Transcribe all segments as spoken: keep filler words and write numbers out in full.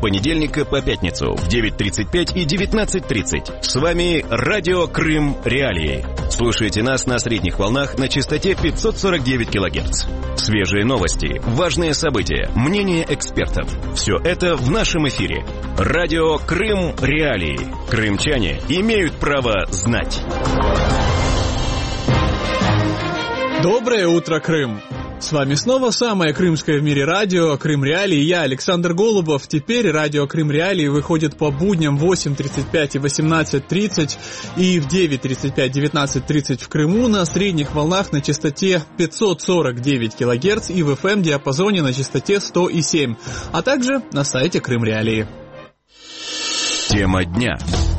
понедельника по пятницу в девять тридцать пять и девятнадцать тридцать. С вами Радио Крым Реалии. Слушайте нас на средних волнах на частоте пятьсот сорок девять килогерц. Свежие новости, важные события, мнения экспертов. Все это в нашем эфире. Радио Крым Реалии. Крымчане имеют право знать. Доброе утро, Крым! С вами снова самое крымское в мире радио Крым Реалии. Я Александр Голубов. Теперь радио Крым Реалии выходит по будням в восемь тридцать пять и восемнадцать тридцать и в девять тридцать пять девятнадцать тридцать в Крыму на средних волнах на частоте пятьсот сорок девять килогерц и в эф эм-диапазоне на частоте сто семь, а также на сайте Крым Реалии. Тема дня.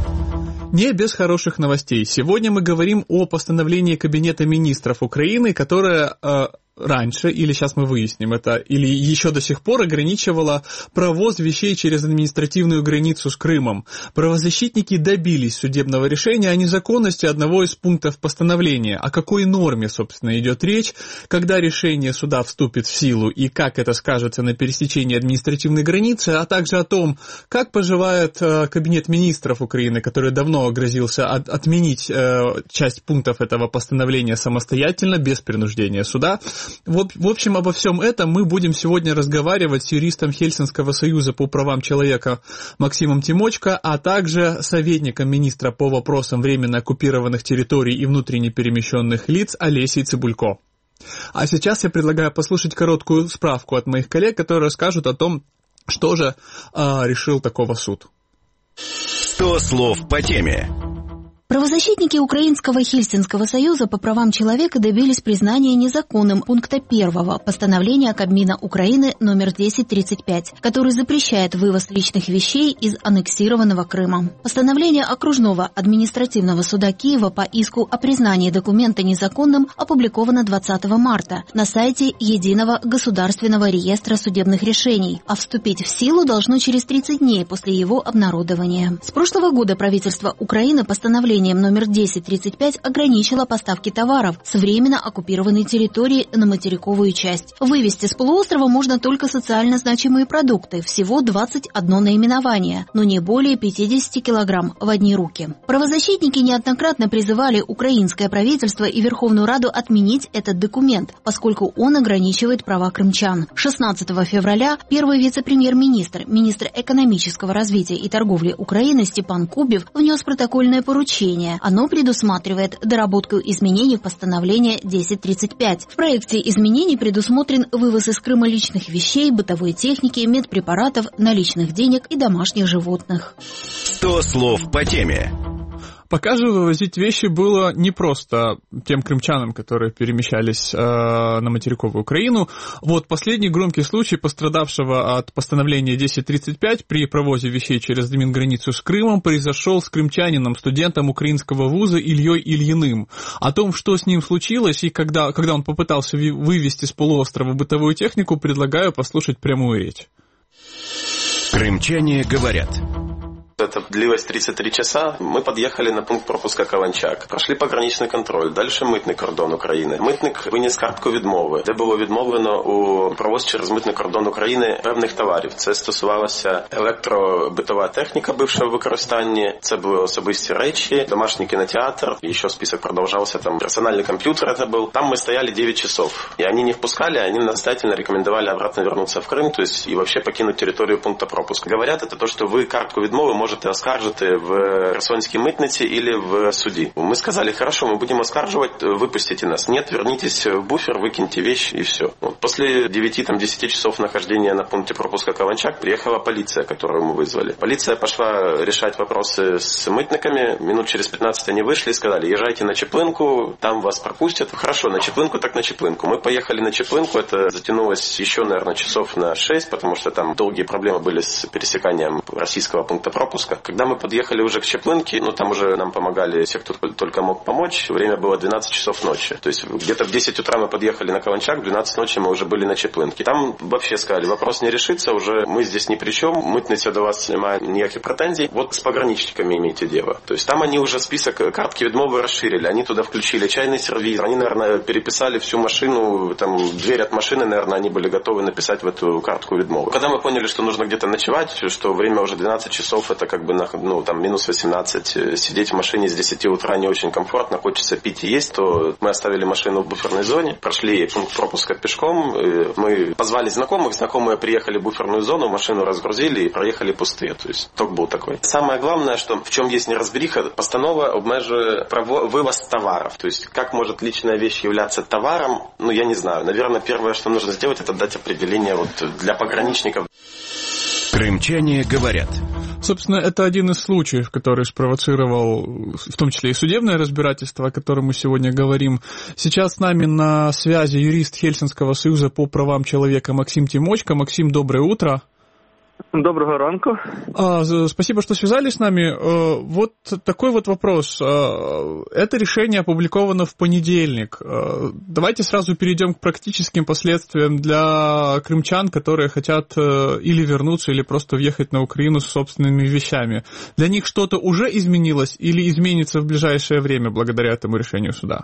Не без хороших новостей. Сегодня мы говорим о постановлении Кабинета министров Украины, которое э, раньше, или сейчас мы выясним это, или еще до сих пор ограничивало провоз вещей через административную границу с Крымом. Правозащитники добились судебного решения о незаконности одного из пунктов постановления. О какой норме, собственно, идет речь, когда решение суда вступит в силу и как это скажется на пересечении административной границы, а также о том, как поживает э, Кабинет министров Украины, который давно грозился от, отменить э, часть пунктов этого постановления самостоятельно, без принуждения суда. В, в общем, обо всем этом мы будем сегодня разговаривать с юристом Хельсинского союза по правам человека Максимом Тимочко, а также советником министра по вопросам временно оккупированных территорий и внутренне перемещенных лиц Олесей Цыбулько. А сейчас я предлагаю послушать короткую справку от моих коллег, которые расскажут о том, что же э, решил такого суд. Сто слов по теме. Правозащитники Украинского Хельсинского союза по правам человека добились признания незаконным пункта первого постановления Кабмина Украины номер десять тридцать пять, который запрещает вывоз личных вещей из аннексированного Крыма. Постановление окружного административного суда Киева по иску о признании документа незаконным опубликовано двадцатого марта на сайте Единого государственного реестра судебных решений, а вступить в силу должно через тридцать дней после его обнародования. С прошлого года правительство Украины постановление номер десять тридцать пять ограничила поставки товаров с временно оккупированной территории на материковую часть. Вывести с полуострова можно только социально значимые продукты, всего двадцать одно наименование, но не более пятьдесят килограмм в одни руки. Правозащитники неоднократно призывали украинское правительство и Верховную Раду отменить этот документ, поскольку он ограничивает права крымчан. шестнадцатого февраля первый вице-премьер-министр, министр экономического развития и торговли Украины Степан Кубев внес протокольное поручение. Оно предусматривает доработку изменений в постановление десять тридцать пять. В проекте изменений предусмотрен вывоз из Крыма личных вещей, бытовой техники, медпрепаратов, наличных денег и домашних животных. Сто слов по теме. Пока же вывозить вещи было непросто тем крымчанам, которые перемещались э, на материковую Украину. Вот последний громкий случай пострадавшего от постановления десять тридцать пять при провозе вещей через админграницу с Крымом произошел с крымчанином, студентом украинского вуза Ильей Ильиным. О том, что с ним случилось и когда, когда он попытался вывезти с полуострова бытовую технику, предлагаю послушать прямую речь. Крымчане говорят. Это длилось тридцать три часа. Мы подъехали на пункт пропуска Каланчак. Прошли пограничний контроль. Дальше митний кордон України. Митник виніс картку відмови, де було відмовлено у провоз через митний кордон України певних товарів. Це стосувалося електробитова техніка, бивша в використанні. Це були особисті речі, домашній кінотеатр. Еще список продолжался. Там персональный компьютер это был. Там мы стояли девять часов. И они не впускали, они настоятельно рекомендовали обратно вернуться в Крым, то есть и вообще покинуть территорию пункта пропуска. Говорят, это то, что вы картку відмови можете оскаржити в Херсонській митниці или в суді. Мы сказали, хорошо, мы будем оскарживать, выпустите нас. Нет, вернитесь в буфер, выкиньте вещи и все. Вот. После девяти-десяти часов нахождения на пункте пропуска Каланчак приехала полиция, которую мы вызвали. Полиция пошла решать вопросы с мытниками. Минут через пятнадцать они вышли и сказали, езжайте на Чеплынку, там вас пропустят. Хорошо, на Чеплынку, так на Чеплынку. Мы поехали на Чеплынку, это затянулось еще, наверное, часов на шесть, потому что там долгие проблемы были с пересеканием российского пункта пропуска. пропуска. Когда мы подъехали уже к Чаплынке, ну там уже нам помогали все, кто только мог помочь. Время было двенадцать часов ночи. То есть где-то в десять утра мы подъехали на Каланчак, в двенадцать ночи мы уже были на Чаплынке. Там вообще сказали, вопрос не решится, уже мы здесь ни при чем, митниця до вас немає ніяких претензий. Вот с пограничниками имейте дело. То есть там они уже список картки відмови расширили, они туда включили чайный сервиз, они, наверное, переписали всю машину, там дверь от машины, наверное, они были готовы написать в эту картку відмови. Когда мы поняли, что нужно где-то ночевать, что время уже двенадцать часов, это как бы, ну, там, минус восемнадцать, сидеть в машине с десяти утра не очень комфортно, хочется пить и есть, то мы оставили машину в буферной зоне, прошли пункт пропуска пешком, мы позвали знакомых, знакомые приехали в буферную зону, машину разгрузили и проехали пустые, то есть ток был такой. Самое главное, что в чем есть неразбериха, постанова обмежує право вывоз товаров, то есть как может личная вещь являться товаром, ну я не знаю, наверное, первое, что нужно сделать, это дать определение вот для пограничников. Крымчане говорят. Собственно, это один из случаев, который спровоцировал, в том числе и судебное разбирательство, о котором мы сегодня говорим. Сейчас с нами на связи юрист Хельсинского союза по правам человека Максим Тимочко. Максим, доброе утро. Доброго ранку. А, спасибо, что связались с нами. Вот такой вот вопрос. Это решение опубликовано в понедельник. Давайте сразу перейдем к практическим последствиям для крымчан, которые хотят или вернуться, или просто въехать на Украину с собственными вещами. Для них что-то уже изменилось или изменится в ближайшее время благодаря этому решению суда?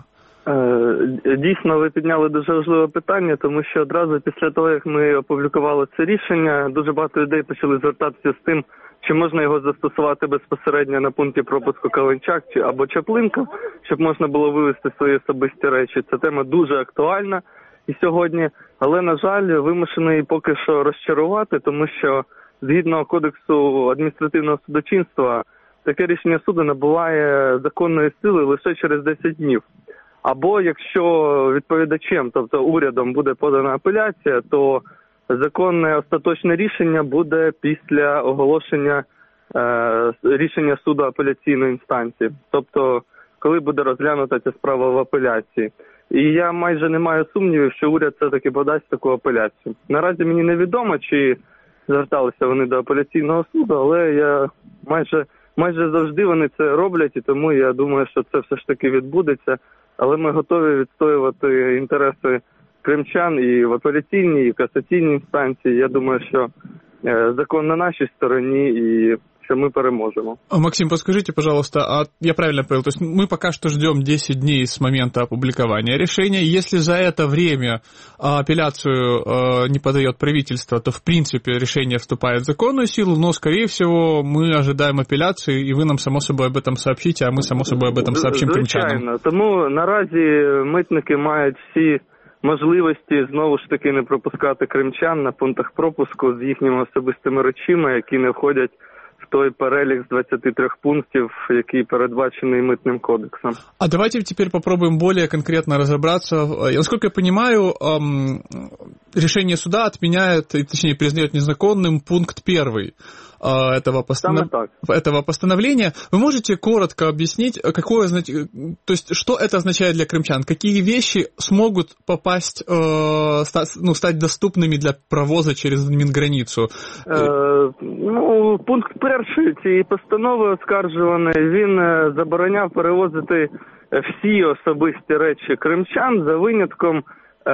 Дійсно, ви підняли дуже важливе питання, тому що одразу після того, як ми опублікували це рішення, дуже багато людей почали звертатися з тим, чи можна його застосувати безпосередньо на пункті пропуску Каланчак або Чаплинка, щоб можна було вивезти свої особисті речі. Ця тема дуже актуальна і сьогодні, але, на жаль, вимушений поки що розчарувати, тому що згідно Кодексу адміністративного судочинства, таке рішення суду набуває законної сили лише через десять днів. Або якщо відповідачем, тобто урядом, буде подана апеляція, то законне остаточне рішення буде після оголошення е, рішення суду апеляційної інстанції. Тобто, коли буде розглянута ця справа в апеляції. І я майже не маю сумнівів, що уряд все-таки подасть таку апеляцію. Наразі мені невідомо, чи зверталися вони до апеляційного суду, але я майже, майже завжди вони це роблять, і тому я думаю, що це все ж таки відбудеться. Але ми готові відстоювати інтереси кримчан і в апеляційній, і в касаційній інстанції. Я думаю, що закон на нашей стороне, и что мы переможем. Максим, подскажите, пожалуйста, а я правильно понял, то есть мы пока что ждем десять дней с момента опубликования решения. Если за это время апелляцию не подает правительство, то в принципе решение вступает в законную силу, но, скорее всего, мы ожидаем апелляции, и вы нам, само собой, об этом сообщите, а мы, само собой, об этом сообщим кримчанам. Звичайно, тому наразі митники мають всі можливості знову ж таки не пропускати кримчан на пунктах пропуску з їхніми особистими речами, які не входять в той перелік з двадцати трьох пунктів, який передбачений Митним кодексом. А давайте теперь попробуем более конкретно разобраться. Насколько я понимаю, решение суда отменяет, точнее, признает незаконным пункт первый этого, постанов... этого постановления. Вы можете коротко объяснить, какое, то есть, что это означает для крымчан? Какие вещи смогут попасть, ну, стать доступными для провоза через Мінграницю? Е, ну, пункт перший цієї постанови оскаржуваний, він забороняв перевозити всі особисті речі кримчан за винятком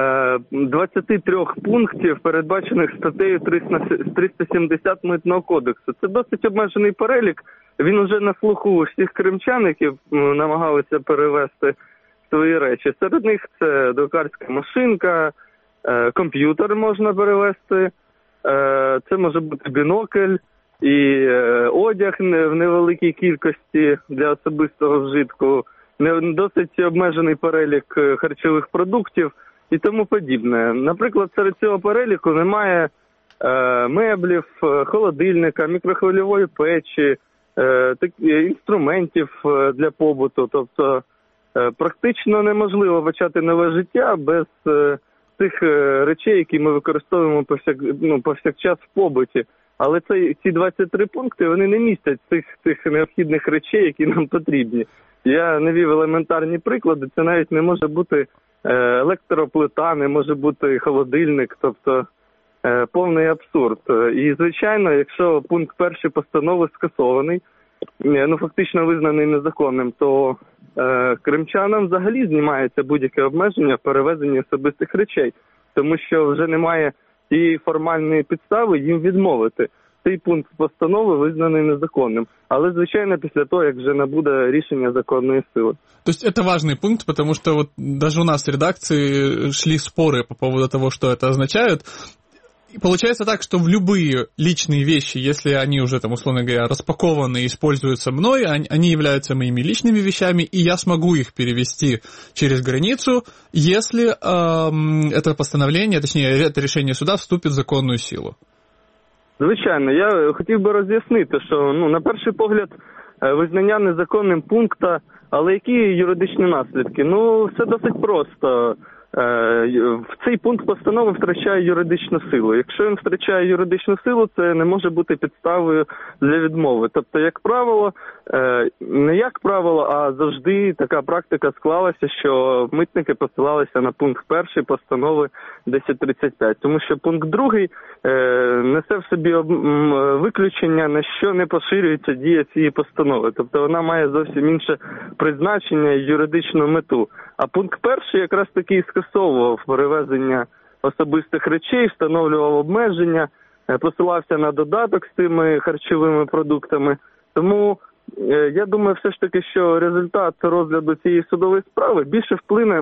двадцяти трьох пунктів, передбачених статтею триста сімдесят Митного кодексу. Це досить обмежений перелік. Він уже на слуху у всіх кримчан, які намагалися перевезти свої речі. Серед них це друкарська машинка, комп'ютер можна перевезти, це може бути бінокль і одяг в невеликій кількості для особистого вжитку, досить обмежений перелік харчових продуктів і тому подібне. Наприклад, серед цього переліку немає е, меблів, холодильника, мікрохвильової печі, е, так, інструментів для побуту. Тобто е, практично неможливо почати нове життя без е, тих е, речей, які ми використовуємо повсяк, ну, повсякчас в побуті. Але це, ці двадцять три пункти, вони не містять цих, цих необхідних речей, які нам потрібні. Я навів елементарні приклади, це навіть не може бути електроплита, не може бути холодильник, тобто повний абсурд. І, звичайно, якщо пункт перший постанови скасований, ну, фактично визнаний незаконним, то е, кримчанам взагалі знімається будь-яке обмеження в перевезенні особистих речей, тому що вже немає тієї формальної підстави їм відмовити. Цей пункт постанови визнаний незаконним. Але, звичайно, після того, як вже набуде рішення законної сили. То есть это важный пункт, потому что вот даже у нас в редакции шли споры по поводу того, что это означает. И получается так, что в любые личные вещи, если они уже, там, условно говоря, распакованы и используются мной, они являются моими личными вещами, и я смогу их перевести через границу, если эм, это постановление, точнее, это решение суда вступит в законную силу. Звичайно, я хотів би роз'яснити, що, ну, на перший погляд, визнання незаконним пункта, але які юридичні наслідки? Ну, все досить просто. В цей пункт постанови втрачає юридичну силу. Якщо він втрачає юридичну силу, це не може бути підставою для відмови. Тобто, як правило, не як правило, а завжди така практика склалася, що митники посилалися на пункт перший постанови десять тридцять п'ять. Тому що пункт другий несе в собі виключення, на що не поширюється дія цієї постанови. Тобто вона має зовсім інше призначення і юридичну мету. А пункт перший якраз таки скасовував перевезення особистих речей, встановлював обмеження, посилався на додаток з цими харчовими продуктами. Тому я думаю все ж таки, що результат розгляду цієї судової справи більше вплине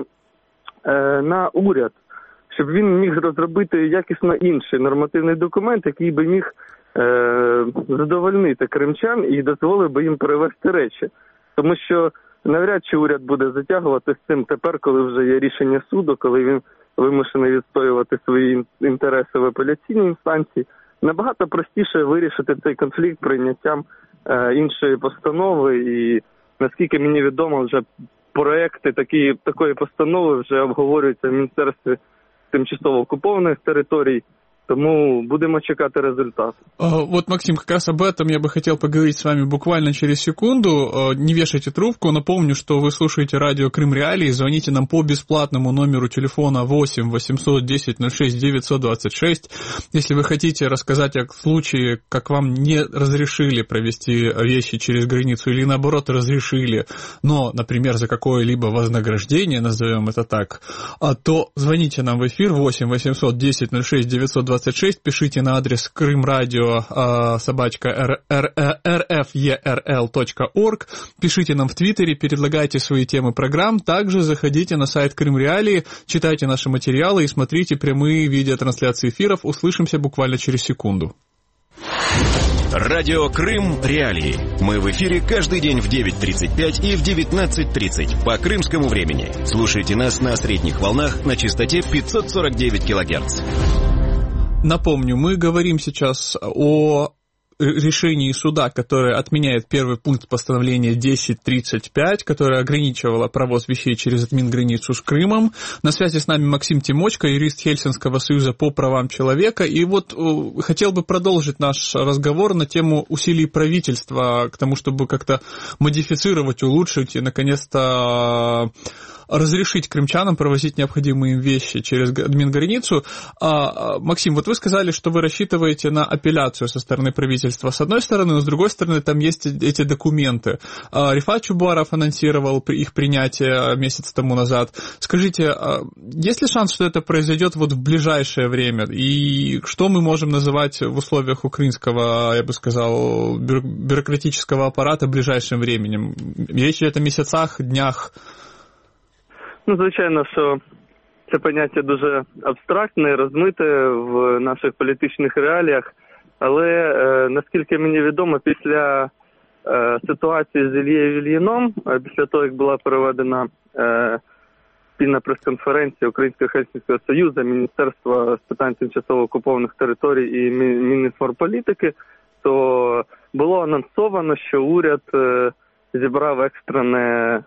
на уряд, щоб він міг розробити якісно інший нормативний документ, який би міг задовольнити кримчан і дозволив би їм перевезти речі. Тому що навряд чи уряд буде затягувати з цим тепер, коли вже є рішення суду, коли він вимушений відстоювати свої інтереси в апеляційній інстанції. Набагато простіше вирішити цей конфлікт прийняттям е, іншої постанови. І, наскільки мені відомо, вже проекти такі, такої постанови вже обговорюються в Міністерстві тимчасово окупованих територій. Тому будем чекать результат. Вот, Максим, как раз об этом я бы хотел поговорить с вами буквально через секунду. Не вешайте трубку. Напомню, что вы слушаете радио Крым Реалии. Звоните нам по бесплатному номеру телефона восемь восемьсот десять ноль шесть девятьсот двадцать шесть. Если вы хотите рассказать о случае, как вам не разрешили провести вещи через границу или наоборот разрешили, но, например, за какое-либо вознаграждение, назовем это так, то звоните нам в эфир восемь восемьсот десять ноль шесть девятьсот двадцать шесть, пишите на адрес крымрадио собачка эр эф е эр эл точка орг, пишите нам в Твиттере, предлагайте свои темы программ, также заходите на сайт Крым Реалии, читайте наши материалы и смотрите прямые видеотрансляции эфиров. Услышимся буквально через секунду. Радио Крым Реалии. Мы в эфире каждый день в девять тридцать пять и в девятнадцать тридцать по крымскому времени. Слушайте нас на средних волнах на частоте пятьсот сорок девять килогерц. Напомню, мы говорим сейчас о решении суда, которое отменяет первый пункт постановления десять тридцать пять, которое ограничивало провоз вещей через админграницу с Крымом. На связи с нами Максим Тимочко, юрист Хельсинского союза по правам человека. И вот хотел бы продолжить наш разговор на тему усилий правительства к тому, чтобы как-то модифицировать, улучшить и, наконец-то, разрешить крымчанам провозить необходимые им вещи через админграницу. А, Максим, вот вы сказали, что вы рассчитываете на апелляцию со стороны правительства с одной стороны, но с другой стороны там есть эти документы. А, Рифат Чубаров анонсировал их принятие месяц тому назад. Скажите, есть ли шанс, что это произойдет вот в ближайшее время? И что мы можем называть в условиях украинского, я бы сказал, бюрократического аппарата ближайшим временем? Речь идет о месяцах, днях? Ну, звичайно, що це поняття дуже абстрактне, розмите в наших політичних реаліях, але, е, наскільки мені відомо, після е, ситуації з Ілією Ільїном, е, після того, як була проведена е, спільна прес-конференція Українського Хельсинського союзу, Міністерства з питань тимчасово окупованих територій і Мінінформполітики, то було анонсовано, що уряд е, зібрав екстрене,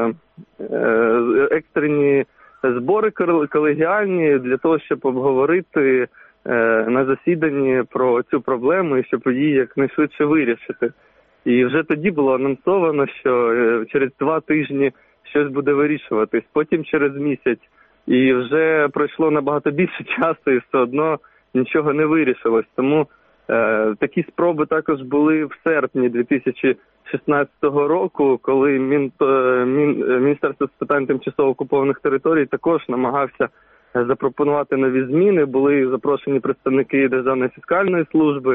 екстрені збори колегіальні для того, щоб обговорити на засіданні про цю проблему і щоб її якнайшвидше вирішити. І вже тоді було анонсовано, що через два тижні щось буде вирішуватись, потім через місяць. І вже пройшло набагато більше часу, і все одно нічого не вирішилось. Тому е, такі спроби також були в серпні дві тисячі шістнадцятого року, коли Мін, Мін, Міністерство з питань тимчасово окупованих територій також намагався запропонувати нові зміни. Були запрошені представники Державної фіскальної служби,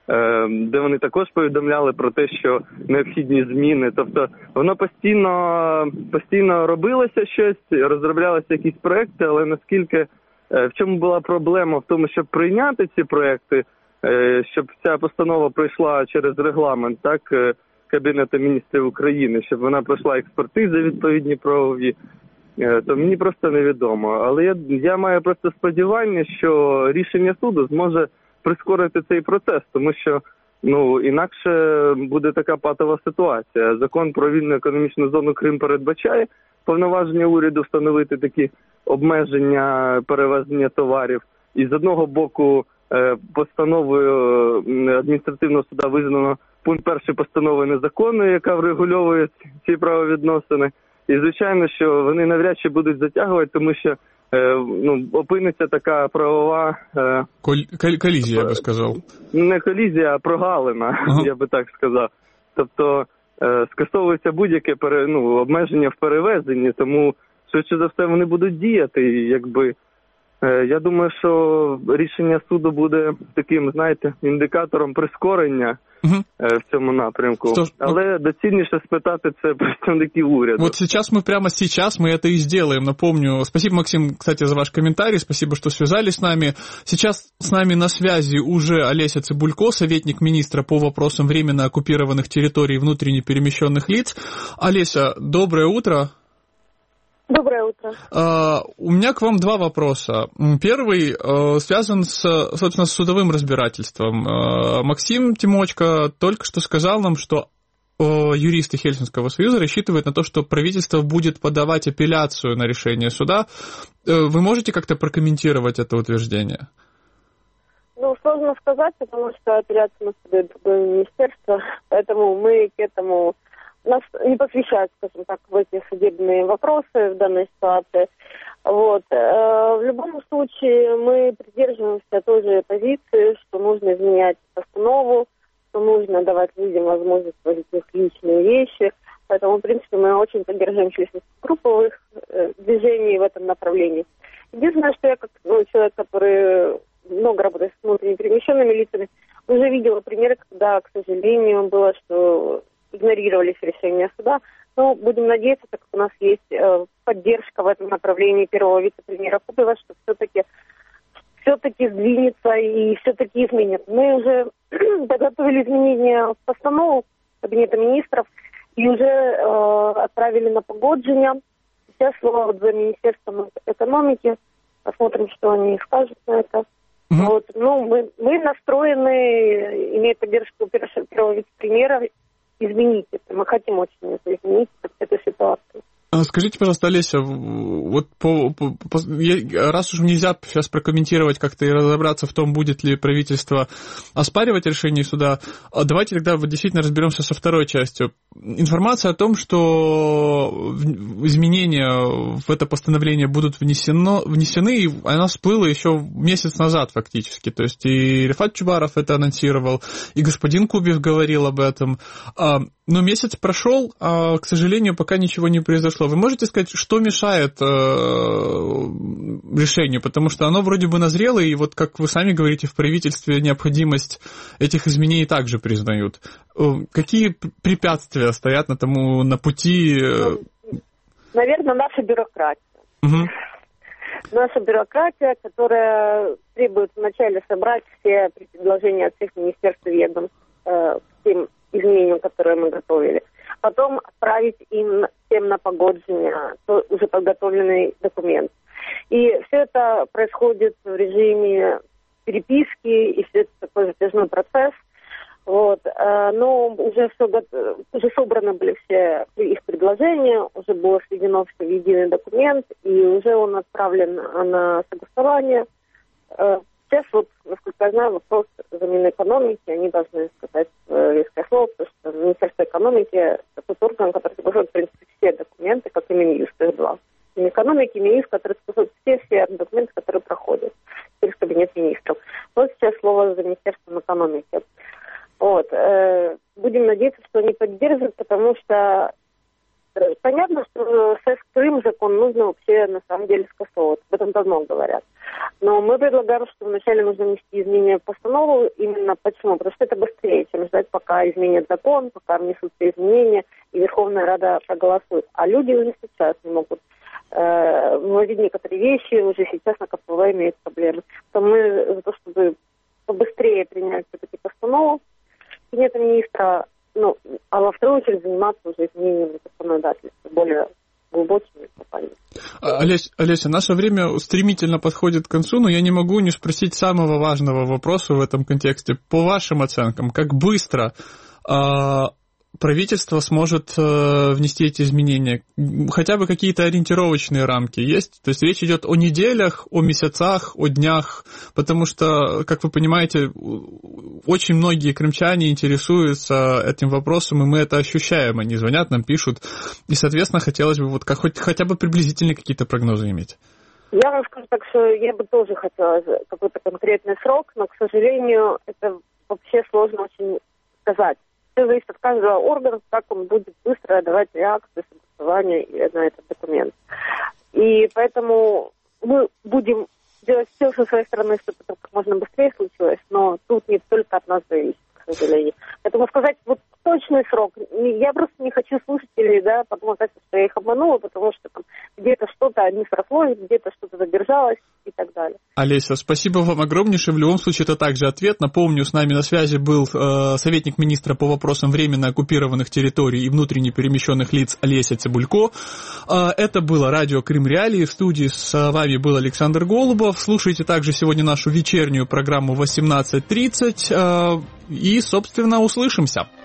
де вони також повідомляли про те, що необхідні зміни. Тобто воно постійно, постійно робилося щось, розроблялися якісь проекти, але наскільки, в чому була проблема? В тому, щоб прийняти ці проекти, щоб ця постанова пройшла через регламент, так, Кабінету міністрів України, щоб вона пройшла експертизи відповідні правові, то мені просто невідомо. Але я, я маю просто сподівання, що рішення суду зможе прискорити цей процес, тому що ну інакше буде така патова ситуація. Закон про вільну економічну зону Крим передбачає повноваження уряду встановити такі обмеження перевезення товарів. І з одного боку постановою адміністративного суду визнано пункт перший постанови незаконною, яка врегульовує ці правовідносини. І, звичайно, що вони навряд чи будуть затягувати, тому що е, ну, опиниться така правова... Е, Кол- колізія, я би сказав. Не колізія, а прогалина, ага. Я би так сказав. Тобто е, скасовується будь-яке пере, ну, обмеження в перевезенні, тому швидше за все вони будуть діяти. І, якби, е, я думаю, що рішення суду буде таким, знаєте, індикатором прискорення угу. в цьому напрямку. Что, Але ну, доцільніше спитати це представників уряду. Вот сейчас мы прямо сейчас мы это и сделаем. Напомню, спасибо, Максим, кстати, за ваш комментарий, спасибо, что связались с нами. Сейчас с нами на связи уже Олеся Цыбулько, советник министра по вопросам временно оккупированных территорий и внутренне перемещенных лиц. Олеся, доброе утро. Доброе утро. Uh, у меня к вам два вопроса. Первый uh, связан с, собственно, с судовым разбирательством. Uh, Максим Тимочко только что сказал нам, что uh, юристы Хельсинского союза рассчитывают на то, что правительство будет подавать апелляцию на решение суда. Uh, вы можете как-то прокомментировать это утверждение? Ну, сложно сказать, потому что апелляцию нас подает другое министерство, поэтому мы к этому... Нас не посвящают, скажем так, в эти судебные вопросы в данной ситуации. Вот. В любом случае мы придерживаемся той же позиции, что нужно изменять постанову, что нужно давать людям возможность возить их личные вещи. Поэтому, в принципе, мы очень поддерживаем численность групповых движений в этом направлении. Единственное, что я как ну, человек, который много работает с внутренне перемещенными лицами, уже видела примеры, когда, к сожалению, было, что игнорировались решения суда. Но будем надеяться, так как у нас есть э, поддержка в этом направлении первого вице-премьера Кубева, что все-таки все-таки сдвинется и все-таки изменит. Мы уже подготовили изменения в постанову Кабинета министров и уже э, отправили на погоджение. Сейчас слово вот за Министерством экономики. Посмотрим, что они скажут на это. Mm-hmm. Вот. Ну, мы, мы настроены, имея поддержку первого вице-премьера, изменить это. Мы хотим очень это изменить, эту ситуацию. Скажите, пожалуйста, Олеся, вот по, по, по, раз уж нельзя сейчас прокомментировать как-то и разобраться в том, будет ли правительство оспаривать решение суда, давайте тогда вот действительно разберемся со второй частью. Информация о том, что изменения в это постановление будут внесено, внесены, она всплыла еще месяц назад фактически. То есть и Рифат Чубаров это анонсировал, и господин Кубев говорил об этом. Но месяц прошел, а, к сожалению, пока ничего не произошло. Вы можете сказать, что мешает э, решению? Потому что оно вроде бы назрело, и вот, как вы сами говорите, в правительстве необходимость этих изменений также признают. Э, какие препятствия стоят на тому, на пути? Э... Наверное, наша бюрократия. Угу. Наша бюрократия, которая требует вначале собрать все предложения от всех министерств и ведомств э, к тем изменениям, которые мы готовили. Потом отправить им всем на погоджение уже подготовленный документ. И все это происходит в режиме переписки, и все это такой затяжной процесс. Вот. Но уже, все, уже собраны были все их предложения, уже было сведено все в единый документ, и уже он отправлен на согласование. Сейчас, вот, насколько я знаю, вопрос за Минэкономики, они должны сказать веское слово, потому что Министерство экономики – это тот орган, который согласует, в принципе, все документы, как и Минюст, их два. Минэкономики и Минюст, которые согласуют все-все документы, которые проходят через Кабинет министров. Вот сейчас слово за Министерством экономики. Вот. Будем надеяться, что они поддержат, потому что понятно, что СЭС Крым закон нужно вообще на самом деле скасовывать. Об этом давно говорят. Но мы предлагаем, что вначале нужно внести изменения в постанову. Именно почему? Потому что это быстрее, чем ждать, пока изменят закон, пока внесутся изменения, и Верховная Рада проголосует. А люди уже сейчас не могут э, вводить некоторые вещи, уже сейчас на КПВ имеют проблемы. То мы за то, чтобы побыстрее принять все-таки постанову кабинета министра, ну, а во вторую очередь заниматься уже изменением законодательства, более глубокими глобальными. Олесь, Олеся, наше время стремительно подходит к концу, но я не могу не спросить самого важного вопроса в этом контексте. По вашим оценкам, как быстро э, правительство сможет э, внести эти изменения? Хотя бы какие-то ориентировочные рамки есть? То есть речь идет о неделях, о месяцах, о днях, потому что, как вы понимаете, очень многие крымчане интересуются этим вопросом, и мы это ощущаем. Они звонят, нам пишут, и, соответственно, хотелось бы вот как, хоть, хотя бы приблизительные какие-то прогнозы иметь. Я вам скажу так, что я бы тоже хотела какой-то конкретный срок, но, к сожалению, это вообще сложно очень сказать. Все зависит от каждого органа, как он будет быстро давать реакцию, согласование на этот документ. И поэтому мы будем делать все со своей стороны, чтобы это как можно быстрее случилось, но тут не только от нас зависит, к сожалению. Поэтому сказать вот точный срок, я просто не хочу слушателей, да, потом оказывается, что я их обманула, потому что там где-то что-то не срослось, где-то что-то задержалось и так далее. Олеся, спасибо вам огромнейшее. В любом случае, это также ответ. Напомню, с нами на связи был э, советник министра по вопросам временно оккупированных территорий и внутренне перемещенных лиц Олеся Цыбулько. Э, это было радио Крым Реалии. В студии с вами был Александр Голубов. Слушайте также сегодня нашу вечернюю программу восемнадцать тридцать. Э, и, собственно, услышимся.